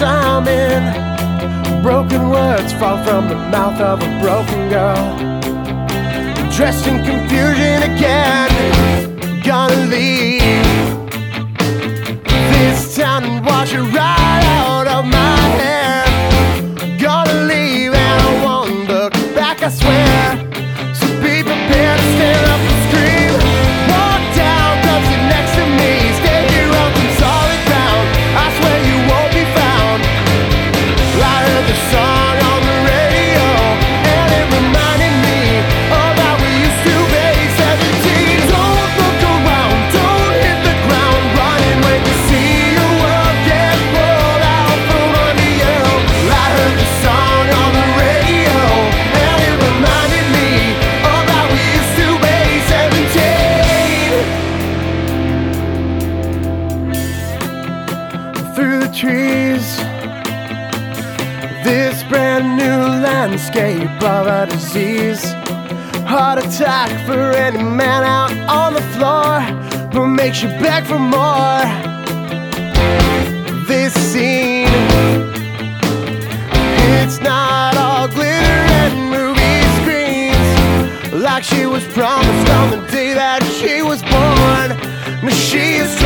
I'm in. Broken words fall from the mouth of a broken girl, dressed in confusion again. Gonna leave this town and wash it right out of my hair. Gonna leave and I won't look back, I swear. So be prepared to stand up and scream. Walk down, come sit next to me. Stay here on some solid ground. I swear you won't be found. I heard the song on the radio, and it reminded me of how we used to be 17. Don't look around, don't hit the ground running when you see your world get pulled out from under you. I heard the song on the radio, and it reminded me of how we used to be 17. Through the trees, this brand new landscape of a disease. Heart attack for any man out on the floor, but makes you beg for more. This scene, it's not all glitter and movie screens, like she was promised on the day that she was born. Now she is